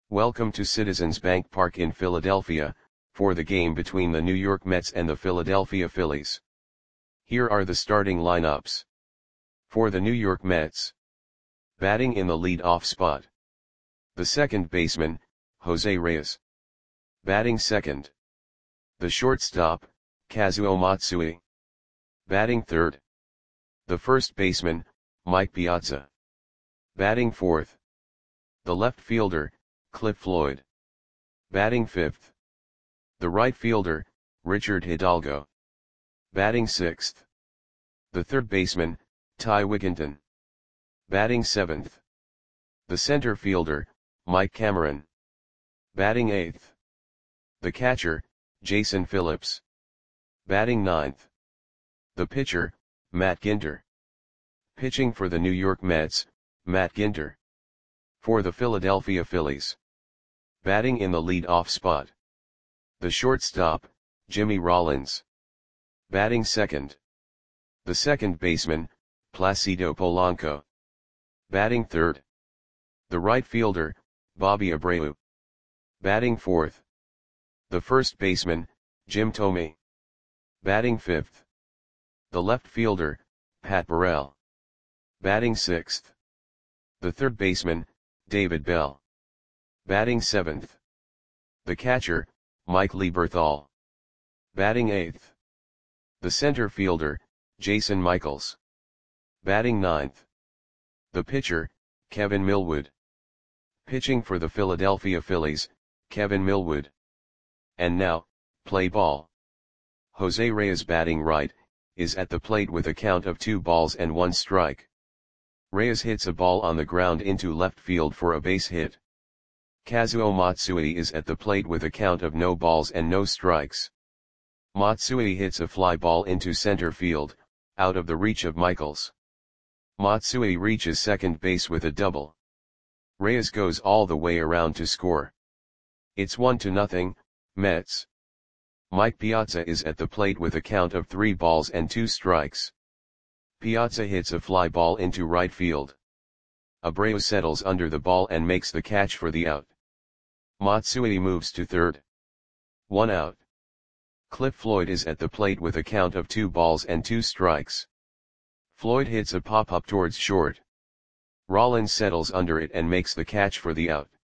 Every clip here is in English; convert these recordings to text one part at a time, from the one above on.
Welcome to Citizens Bank Park in Philadelphia, for the game between the New York Mets and the Philadelphia Phillies. Here are the starting lineups. For the New York Mets. Batting in the lead-off spot. The second baseman, Jose Reyes. Batting second. The shortstop, Kazuo Matsui. Batting third. The first baseman, Mike Piazza. Batting fourth. The left fielder, Cliff Floyd. Batting fifth. The right fielder, Richard Hidalgo. Batting sixth. The third baseman, Ty Wigginton. Batting seventh. The center fielder, Mike Cameron. Batting eighth. The catcher, Jason Phillips. Batting ninth. The pitcher, Matt Ginter. Pitching for the New York Mets, Matt Ginter. For the Philadelphia Phillies. Batting in the lead-off spot. The shortstop, Jimmy Rollins. Batting second. The second baseman, Placido Polanco. Batting third. The right fielder, Bobby Abreu. Batting fourth. The first baseman, Jim Thome. Batting fifth. The left fielder, Pat Burrell. Batting sixth. The third baseman, David Bell. Batting seventh. The catcher, Mike Lieberthal. Batting eighth. The center fielder, Jason Michaels. Batting ninth. The pitcher, Kevin Millwood. Pitching for the Philadelphia Phillies, Kevin Millwood. And now, play ball. Jose Reyes batting right, is at the plate with a count of 2 balls and 1 strike. Reyes hits a ball on the ground into left field for a base hit. Kazuo Matsui is at the plate with a count of no balls and no strikes. Matsui hits a fly ball into center field, out of the reach of Michaels. Matsui reaches second base with a double. Reyes goes all the way around to score. It's 1-0, Mets. Mike Piazza is at the plate with a count of 3 balls and 2 strikes. Piazza hits a fly ball into right field. Abreu settles under the ball and makes the catch for the out. Matsui moves to third. 1 out. Cliff Floyd is at the plate with a count of 2 balls and 2 strikes. Floyd hits a pop-up towards short. Rollins settles under it and makes the catch for the out.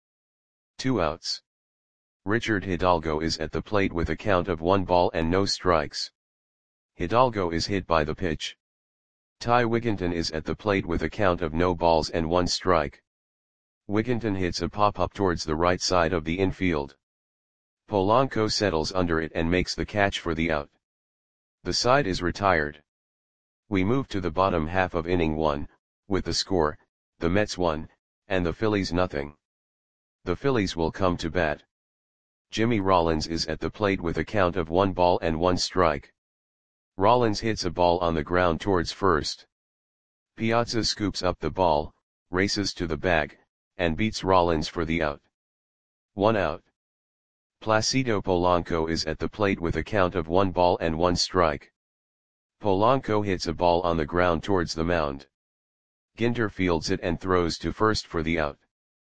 2 outs. Richard Hidalgo is at the plate with a count of 1 ball and no strikes. Hidalgo is hit by the pitch. Ty Wigginton is at the plate with a count of no balls and 1 strike. Wigginton hits a pop-up towards the right side of the infield. Polanco settles under it and makes the catch for the out. The side is retired. We move to the bottom half of inning 1, with the score, the Mets 1, and the Phillies 0. The Phillies will come to bat. Jimmy Rollins is at the plate with a count of 1 ball and 1 strike. Rollins hits a ball on the ground towards first. Piazza scoops up the ball, races to the bag, and beats Rollins for the out. 1 out. Placido Polanco is at the plate with a count of 1 ball and 1 strike. Polanco hits a ball on the ground towards the mound. Ginter fields it and throws to first for the out.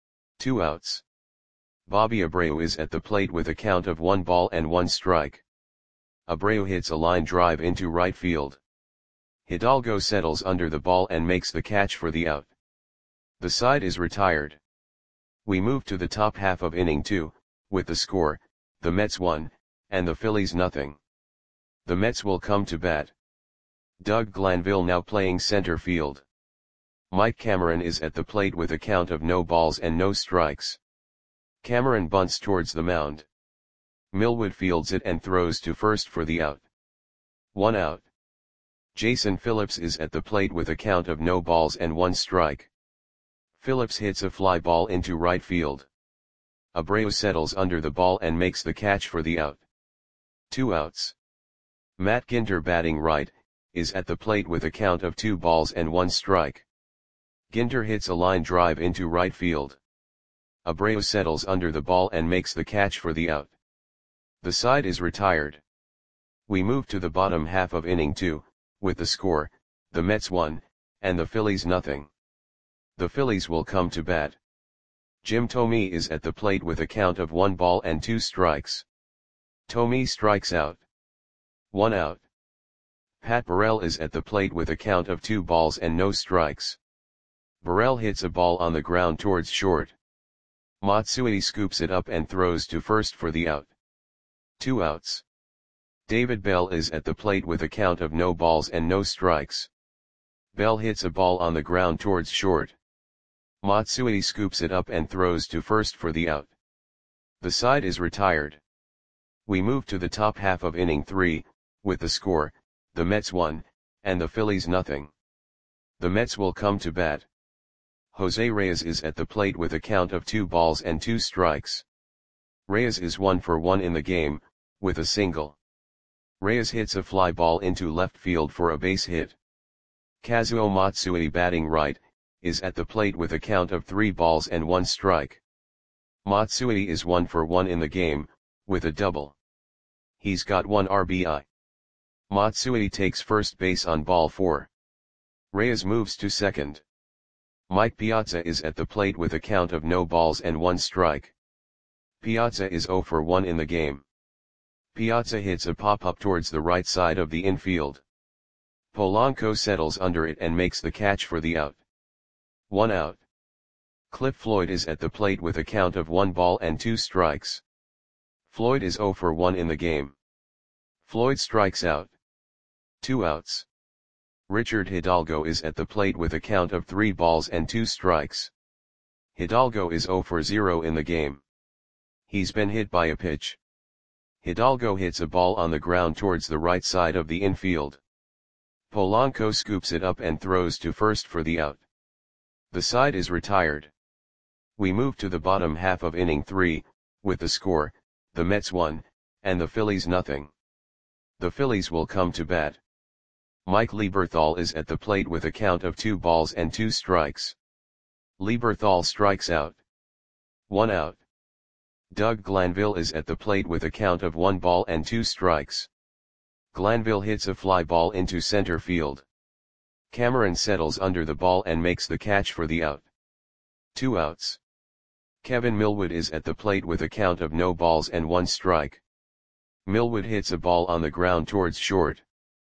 2 outs. Bobby Abreu is at the plate with a count of 1 ball and 1 strike. Abreu hits a line drive into right field. Hidalgo settles under the ball and makes the catch for the out. The side is retired. We move to the top half of inning 2, with the score, the Mets 1, and the Phillies 0. The Mets will come to bat. Doug Glanville now playing center field. Mike Cameron is at the plate with a count of no balls and no strikes. Cameron bunts towards the mound. Millwood fields it and throws to first for the out. 1 out. Jason Phillips is at the plate with a count of no balls and 1 strike. Phillips hits a fly ball into right field. Abreu settles under the ball and makes the catch for the out. 2 outs. Matt Ginter batting right, is at the plate with a count of 2 balls and 1 strike. Ginter hits a line drive into right field. Abreu settles under the ball and makes the catch for the out. The side is retired. We move to the bottom half of inning 2, with the score, the Mets 1, and the Phillies 0. The Phillies will come to bat. Jim Thome is at the plate with a count of 1 ball and 2 strikes. Thome strikes out. 1 out. Pat Burrell is at the plate with a count of 2 balls and no strikes. Burrell hits a ball on the ground towards short. Matsui scoops it up and throws to first for the out. 2 outs. David Bell is at the plate with a count of no balls and no strikes. Bell hits a ball on the ground towards short. Matsui scoops it up and throws to first for the out. The side is retired. We move to the top half of inning 3, with the score, the Mets 1, and the Phillies nothing. The Mets will come to bat. Jose Reyes is at the plate with a count of 2 balls and 2 strikes. Reyes is 1 for 1 in the game, with a single. Reyes hits a fly ball into left field for a base hit. Kazuo Matsui, batting right, is at the plate with a count of 3 balls and 1 strike. Matsui is 1 for 1 in the game, with a double. He's got 1 RBI. Matsui takes first base on ball 4. Reyes moves to second. Mike Piazza is at the plate with a count of no balls and 1 strike. Piazza is 0 for 1 in the game. Piazza hits a pop-up towards the right side of the infield. Polanco settles under it and makes the catch for the out. 1 out. Cliff Floyd is at the plate with a count of 1 ball and 2 strikes. Floyd is 0 for 1 in the game. Floyd strikes out. 2 outs. Richard Hidalgo is at the plate with a count of 3 balls and 2 strikes. Hidalgo is 0 for 0 in the game. He's been hit by a pitch. Hidalgo hits a ball on the ground towards the right side of the infield. Polanco scoops it up and throws to first for the out. The side is retired. We move to the bottom half of inning 3, with the score, the Mets 1, and the Phillies nothing. The Phillies will come to bat. Mike Lieberthal is at the plate with a count of 2 balls and 2 strikes. Lieberthal strikes out. 1 out. Doug Glanville is at the plate with a count of 1 ball and 2 strikes. Glanville hits a fly ball into center field. Cameron settles under the ball and makes the catch for the out. 2 outs. Kevin Millwood is at the plate with a count of no balls and 1 strike. Millwood hits a ball on the ground towards short.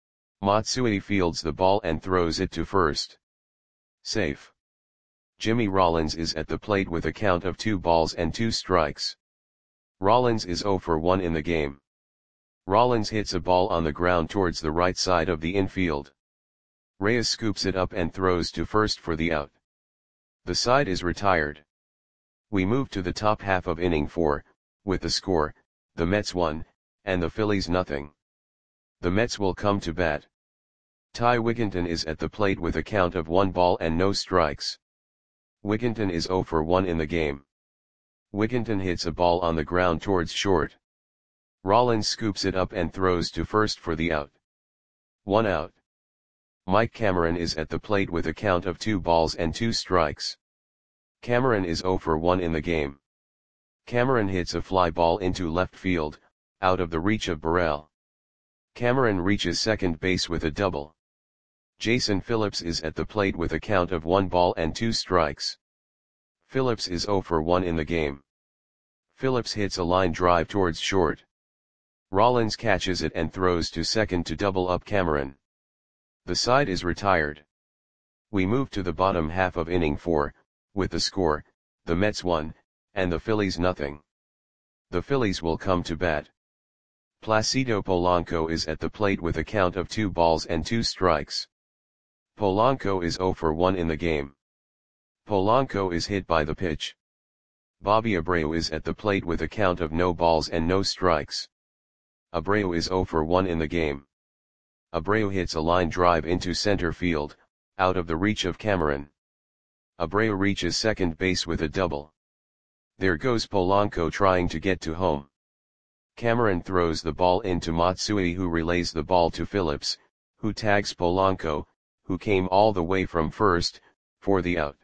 Matsui fields the ball and throws it to first. Safe. Jimmy Rollins is at the plate with a count of 2 balls and 2 strikes. Rollins is 0 for 1 in the game. Rollins hits a ball on the ground towards the right side of the infield. Reyes scoops it up and throws to first for the out. The side is retired. We move to the top half of inning 4, with the score, the Mets 1, and the Phillies nothing. The Mets will come to bat. Ty Wigginton is at the plate with a count of 1 ball and no strikes. Wigginton is 0 for 1 in the game. Wigginton hits a ball on the ground towards short. Rollins scoops it up and throws to first for the out. 1 out. Mike Cameron is at the plate with a count of 2 balls and 2 strikes. Cameron is 0 for 1 in the game. Cameron hits a fly ball into left field, out of the reach of Burrell. Cameron reaches second base with a double. Jason Phillips is at the plate with a count of 1 ball and 2 strikes. Phillips is 0 for 1 in the game. Phillips hits a line drive towards short. Rollins catches it and throws to second to double up Cameron. The side is retired. We move to the bottom half of inning 4, with the score, the Mets 1, and the Phillies nothing. The Phillies will come to bat. Placido Polanco is at the plate with a count of 2 balls and 2 strikes. Polanco is 0 for 1 in the game. Polanco is hit by the pitch. Bobby Abreu is at the plate with a count of no balls and no strikes. Abreu is 0 for 1 in the game. Abreu hits a line drive into center field, out of the reach of Cameron. Abreu reaches second base with a double. There goes Polanco trying to get to home. Cameron throws the ball into Matsui, who relays the ball to Phillips, who tags Polanco, who came all the way from first, for the out.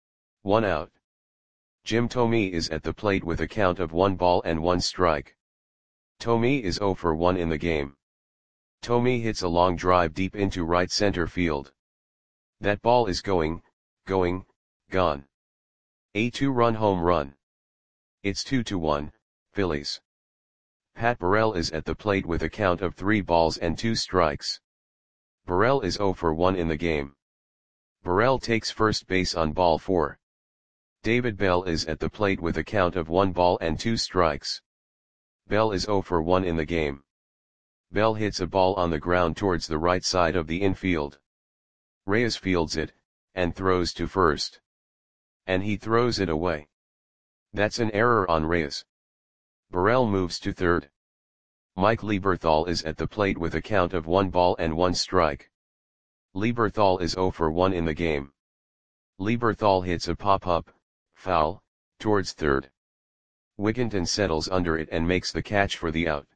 1 out. Jim Thome is at the plate with a count of 1 ball and 1 strike. Thome is 0 for 1 in the game. Thome hits a long drive deep into right center field. That ball is gone. A two-run home run. It's 2-1, Phillies. Pat Burrell is at the plate with a count of 3 balls and 2 strikes. Burrell is 0 for 1 in the game. Burrell takes first base on ball 4. David Bell is at the plate with a count of 1 ball and 2 strikes. Bell is 0 for 1 in the game. Bell hits a ball on the ground towards the right side of the infield. Reyes fields it, and throws to first. And he throws it away. That's an error on Reyes. Burrell moves to third. Mike Lieberthal is at the plate with a count of 1 ball and 1 strike. Lieberthal is 0 for 1 in the game. Lieberthal hits a pop-up, foul, towards third. Wigginton settles under it and makes the catch for the out.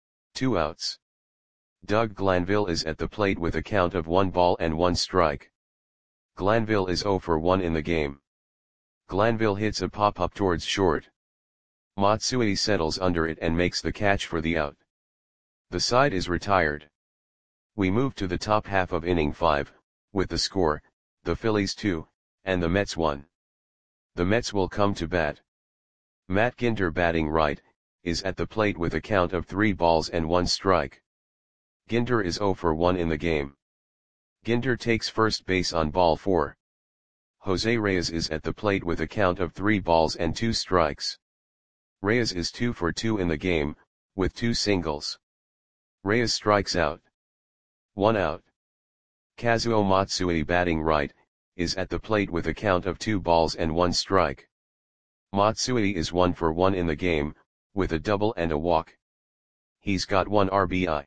2 outs. Doug Glanville is at the plate with a count of 1 ball and 1 strike. Glanville is 0 for 1 in the game. Glanville hits a pop-up towards short. Matsui settles under it and makes the catch for the out. The side is retired. We move to the top half of inning 5, with the score, the Phillies 2, and the Mets 1. The Mets will come to bat. Matt Ginter, batting right, is at the plate with a count of 3 balls and 1 strike. Ginter is 0 for 1 in the game. Ginter takes first base on ball 4. Jose Reyes is at the plate with a count of 3 balls and 2 strikes. Reyes is 2 for 2 in the game, with 2 singles. Reyes strikes out. 1 out. Kazuo Matsui, batting right, is at the plate with a count of 2 balls and 1 strike. Matsui is 1 for 1 in the game, with a double and a walk. He's got 1 RBI.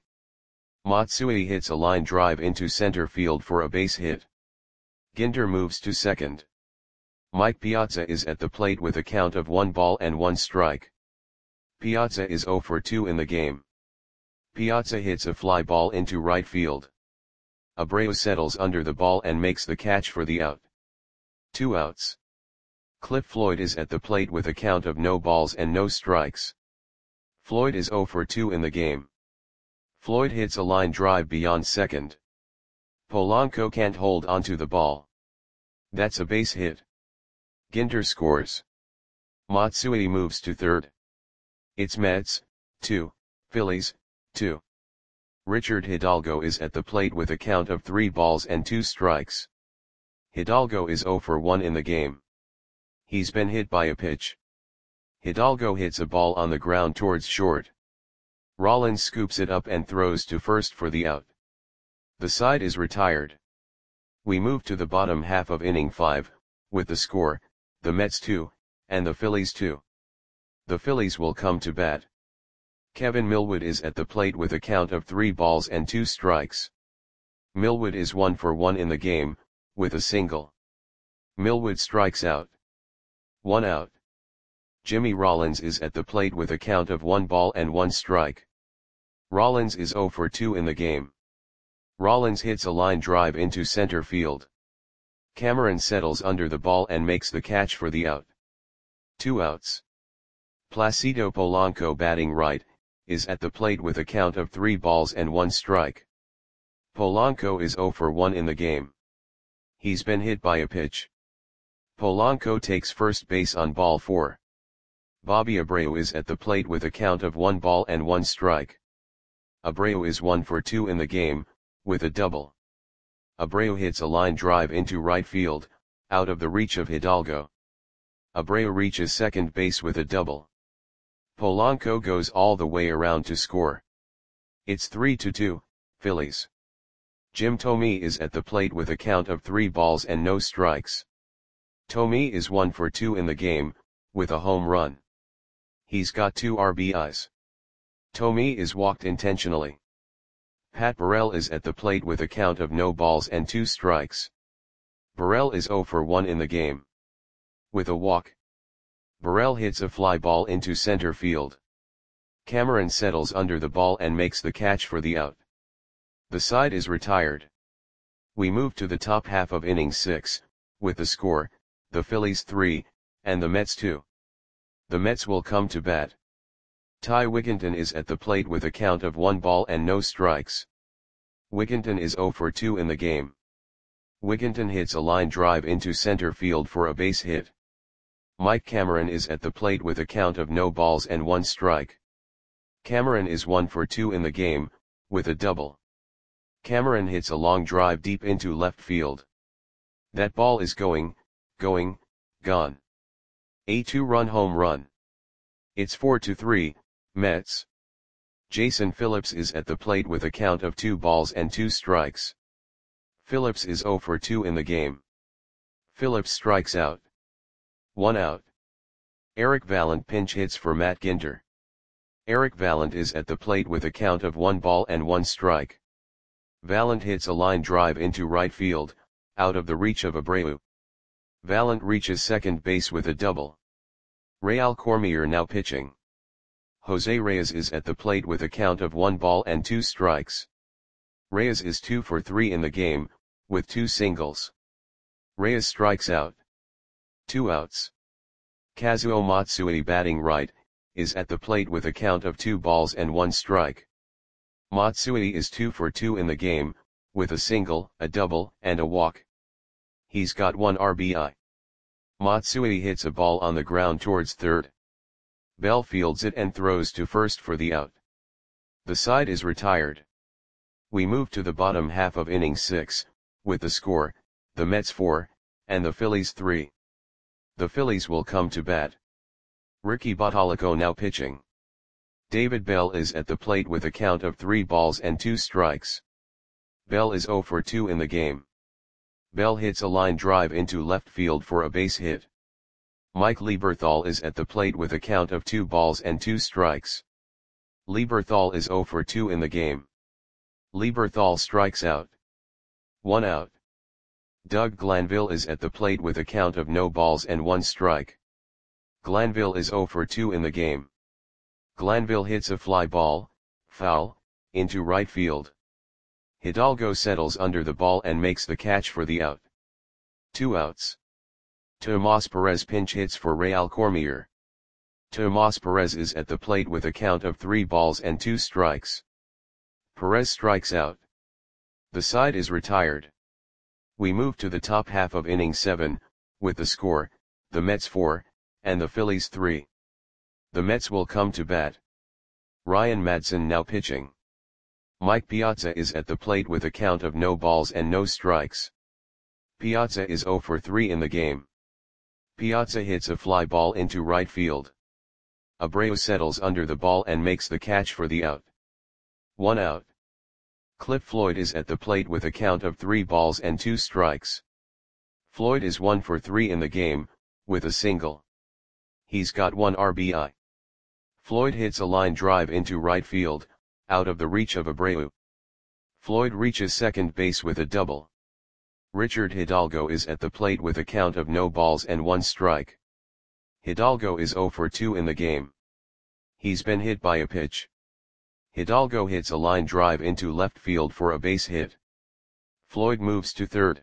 Matsui hits a line drive into center field for a base hit. Ginter moves to second. Mike Piazza is at the plate with a count of 1 ball and 1 strike. Piazza is 0 for 2 in the game. Piazza hits a fly ball into right field. Abreu settles under the ball and makes the catch for the out. 2 outs. Cliff Floyd is at the plate with a count of no balls and no strikes. Floyd is 0 for 2 in the game. Floyd hits a line drive beyond second. Polanco can't hold onto the ball. That's a base hit. Ginter scores. Matsui moves to third. It's Mets, 2, Phillies, 2. Richard Hidalgo is at the plate with a count of 3 balls and 2 strikes. Hidalgo is 0 for 1 in the game. He's been hit by a pitch. Hidalgo hits a ball on the ground towards short. Rollins scoops it up and throws to first for the out. The side is retired. We move to the bottom half of inning 5, with the score, the Mets 2, and the Phillies 2. The Phillies will come to bat. Kevin Millwood is at the plate with a count of 3 balls and 2 strikes. Millwood is 1 for 1 in the game, with a single. Millwood strikes out. 1 out. Jimmy Rollins is at the plate with a count of 1 ball and 1 strike. Rollins is 0 for 2 in the game. Rollins hits a line drive into center field. Cameron settles under the ball and makes the catch for the out. 2 outs. Placido Polanco, batting right, is at the plate with a count of 3 balls and 1 strike. Polanco is 0 for 1 in the game. He's been hit by a pitch. Polanco takes first base on ball 4. Bobby Abreu is at the plate with a count of 1 ball and 1 strike. Abreu is 1 for 2 in the game, with a double. Abreu hits a line drive into right field, out of the reach of Hidalgo. Abreu reaches second base with a double. Polanco goes all the way around to score. It's 3-2, Phillies. Jim Thome is at the plate with a count of 3 balls and no strikes. Thome is 1 for 2 in the game, with a home run. He's got 2 RBIs. Thome is walked intentionally. Pat Burrell is at the plate with a count of no balls and 2 strikes. Burrell is 0 for 1 in the game. With a walk. Burrell hits a fly ball into center field. Cameron settles under the ball and makes the catch for the out. The side is retired. We move to the top half of inning 6, with the score, the Phillies 3, and the Mets 2. The Mets will come to bat. Ty Wigginton is at the plate with a count of 1 ball and no strikes. Wigginton is 0 for 2 in the game. Wigginton hits a line drive into center field for a base hit. Mike Cameron is at the plate with a count of no balls and 1 strike. Cameron is 1 for 2 in the game, with a double. Cameron hits a long drive deep into left field. That ball is gone. A 2-run home run. It's 4-3, Mets. Jason Phillips is at the plate with a count of 2 balls and 2 strikes. Phillips is 0 for 2 in the game. Phillips strikes out. 1 out. Eric Vallant pinch hits for Matt Ginter. Eric Vallant is at the plate with a count of 1 ball and 1 strike. Vallant hits a line drive into right field, out of the reach of Abreu. Vallant reaches second base with a double. Real Cormier now pitching. Jose Reyes is at the plate with a count of 1 ball and 2 strikes. Reyes is 2 for 3 in the game, with 2 singles. Reyes strikes out. 2 outs. Kazuo Matsui batting right, is at the plate with a count of 2 balls and 1 strike. Matsui is 2 for 2 in the game, with a single, a double, and a walk. He's got 1 RBI. Matsui hits a ball on the ground towards third. Bell fields it and throws to first for the out. The side is retired. We move to the bottom half of inning 6, with the score, the Mets 4, and the Phillies 3. The Phillies will come to bat. Ricky Bottalico now pitching. David Bell is at the plate with a count of 3 balls and 2 strikes. Bell is 0 for 2 in the game. Bell hits a line drive into left field for a base hit. Mike Lieberthal is at the plate with a count of 2 balls and 2 strikes. Lieberthal is 0 for 2 in the game. Lieberthal strikes out. 1 out. Doug Glanville is at the plate with a count of no balls and 1 strike. Glanville is 0 for 2 in the game. Glanville hits a fly ball, foul, into right field. Hidalgo settles under the ball and makes the catch for the out. 2 outs. Tomas Perez pinch hits for Real Cormier. Tomas Perez is at the plate with a count of 3 balls and 2 strikes. Perez strikes out. The side is retired. We move to the top half of inning 7, with the score, the Mets 4, and the Phillies 3. The Mets will come to bat. Ryan Madson now pitching. Mike Piazza is at the plate with a count of no balls and no strikes. Piazza is 0 for 3 in the game. Piazza hits a fly ball into right field. Abreu settles under the ball and makes the catch for the out. 1 out. Cliff Floyd is at the plate with a count of 3 balls and 2 strikes. Floyd is 1 for 3 in the game, with a single. He's got 1 RBI. Floyd hits a line drive into right field, out of the reach of Abreu. Floyd reaches second base with a double. Richard Hidalgo is at the plate with a count of no balls and 1 strike. Hidalgo is 0 for 2 in the game. He's been hit by a pitch. Hidalgo hits a line drive into left field for a base hit. Floyd moves to third.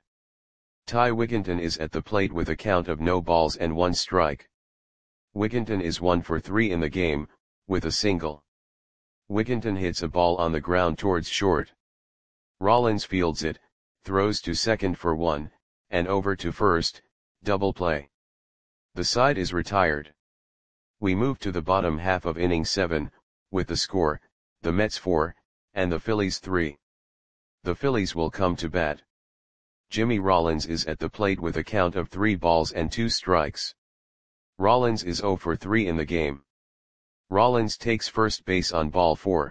Ty Wigginton is at the plate with a count of no balls and 1 strike. Wigginton is 1 for 3 in the game, with a single. Wigginton hits a ball on the ground towards short. Rollins fields it, throws to second for 1, and over to first, double play. The side is retired. We move to the bottom half of inning 7, with the score, the Mets 4, and the Phillies 3. The Phillies will come to bat. Jimmy Rollins is at the plate with a count of 3 balls and 2 strikes. Rollins is 0 for 3 in the game. Rollins takes first base on ball 4.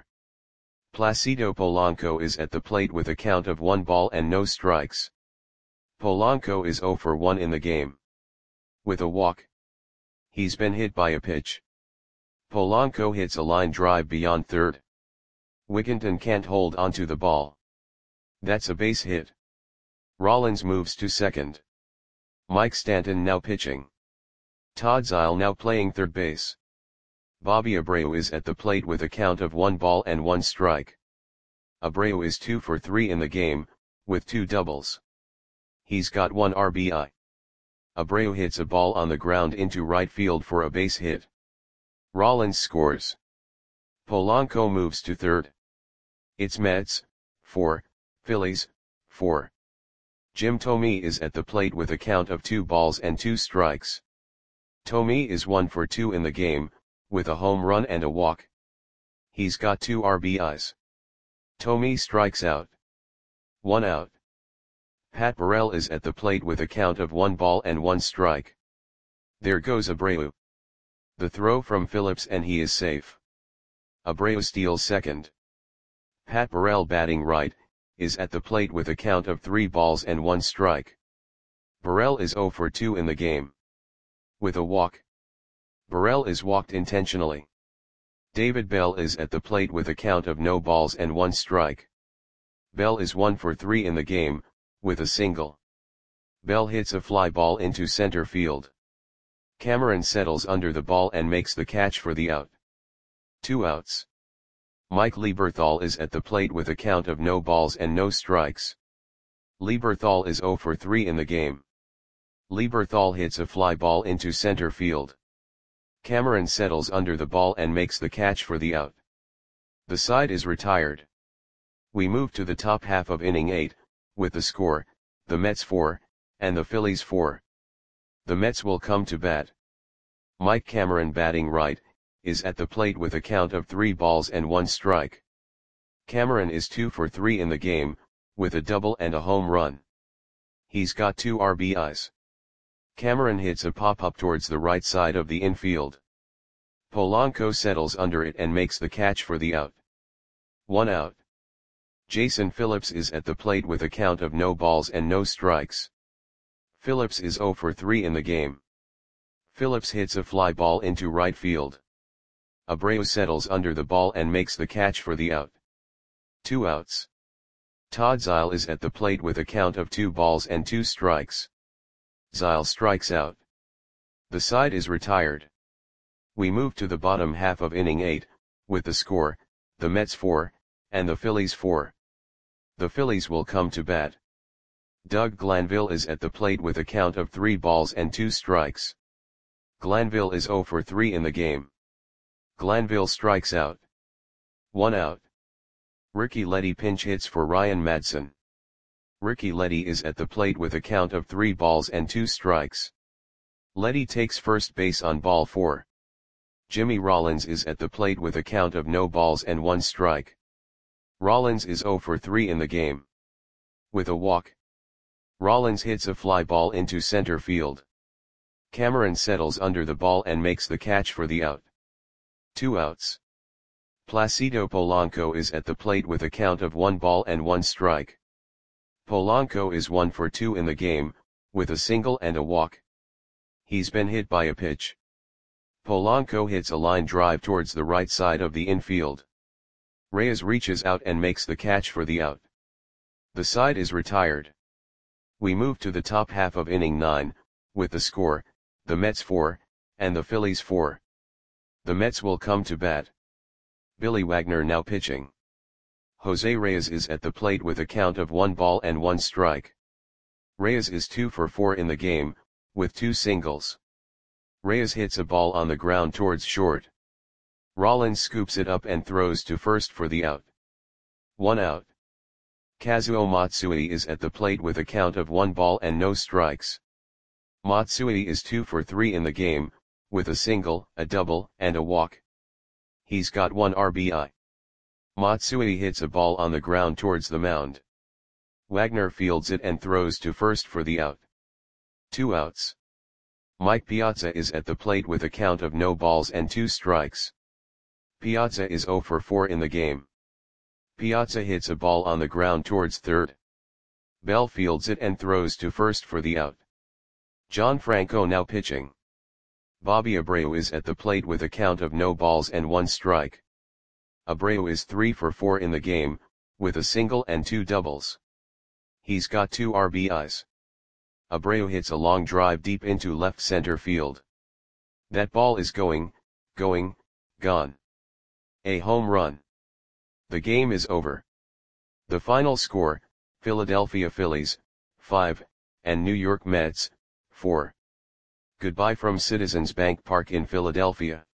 Placido Polanco is at the plate with a count of 1 ball and no strikes. Polanco is 0 for 1 in the game. With a walk. He's been hit by a pitch. Polanco hits a line drive beyond third. Wigginton can't hold onto the ball. That's a base hit. Rollins moves to second. Mike Stanton now pitching. Todd Zeile now playing third base. Bobby Abreu is at the plate with a count of 1 ball and 1 strike. Abreu is 2 for 3 in the game, with 2 doubles. He's got 1 RBI. Abreu hits a ball on the ground into right field for a base hit. Rollins scores. Polanco moves to third. It's Mets 4, Phillies 4. Jim Thome is at the plate with a count of 2 balls and 2 strikes. Thome is 1 for 2 in the game, with a home run and a walk. He's got 2 RBIs. Thome strikes out. 1 out. Pat Burrell is at the plate with a count of 1 ball and 1 strike. There goes Abreu. The throw from Phillips and he is safe. Abreu steals second. Pat Burrell, batting right, is at the plate with a count of 3 balls and 1 strike. Burrell is 0 for 2 in the game. With a walk. Burrell is walked intentionally. David Bell is at the plate with a count of no balls and 1 strike. Bell is 1 for 3 in the game, with a single. Bell hits a fly ball into center field. Cameron settles under the ball and makes the catch for the out. 2 outs. Mike Lieberthal is at the plate with a count of no balls and no strikes. Lieberthal is 0 for 3 in the game. Lieberthal hits a fly ball into center field. Cameron settles under the ball and makes the catch for the out. The side is retired. We move to the top half of inning 8, with the score, the Mets 4, and the Phillies 4. The Mets will come to bat. Mike Cameron, batting right, is at the plate with a count of 3 balls and 1 strike. Cameron is 2 for 3 in the game, with a double and a home run. He's got 2 RBIs. Cameron hits a pop-up towards the right side of the infield. Polanco settles under it and makes the catch for the out. 1 out. Jason Phillips is at the plate with a count of no balls and no strikes. Phillips is 0 for 3 in the game. Phillips hits a fly ball into right field. Abreu settles under the ball and makes the catch for the out. 2 outs. Todd Zeile is at the plate with a count of 2 balls and 2 strikes. Zeile strikes out. The side is retired. We move to the bottom half of inning 8, with the score, the Mets 4, and the Phillies 4. The Phillies will come to bat. Doug Glanville is at the plate with a count of 3 balls and 2 strikes. Glanville is 0 for 3 in the game. Glanville strikes out. 1 out. Ricky Leddy pinch hits for Ryan Madson. Ricky Leddy is at the plate with a count of 3 balls and 2 strikes. Leddy takes first base on ball 4. Jimmy Rollins is at the plate with a count of no balls and 1 strike. Rollins is 0 for 3 in the game. With a walk. Rollins hits a fly ball into center field. Cameron settles under the ball and makes the catch for the out. 2 outs. Placido Polanco is at the plate with a count of 1 ball and 1 strike. Polanco is 1 for 2 in the game, with a single and a walk. He's been hit by a pitch. Polanco hits a line drive towards the right side of the infield. Reyes reaches out and makes the catch for the out. The side is retired. We move to the top half of inning 9, with the score, the Mets 4, and the Phillies 4. The Mets will come to bat. Billy Wagner now pitching. Jose Reyes is at the plate with a count of 1 ball and 1 strike. Reyes is 2 for 4 in the game, with 2 singles. Reyes hits a ball on the ground towards short. Rollins scoops it up and throws to first for the out. 1 out. Kazuo Matsui is at the plate with a count of 1 ball and no strikes. Matsui is 2 for 3 in the game, with a single, a double, and a walk. He's got 1 RBI. Matsui hits a ball on the ground towards the mound. Wagner fields it and throws to first for the out. 2 outs. Mike Piazza is at the plate with a count of no balls and 2 strikes. Piazza is 0 for 4 in the game. Piazza hits a ball on the ground towards third. Bell fields it and throws to first for the out. John Franco now pitching. Bobby Abreu is at the plate with a count of no balls and 1 strike. Abreu is 3 for 4 in the game, with a single and 2 doubles. He's got 2 RBIs. Abreu hits a long drive deep into left center field. That ball is going, gone. A home run. The game is over. The final score, Philadelphia Phillies, 5, and New York Mets, 4. Goodbye from Citizens Bank Park in Philadelphia.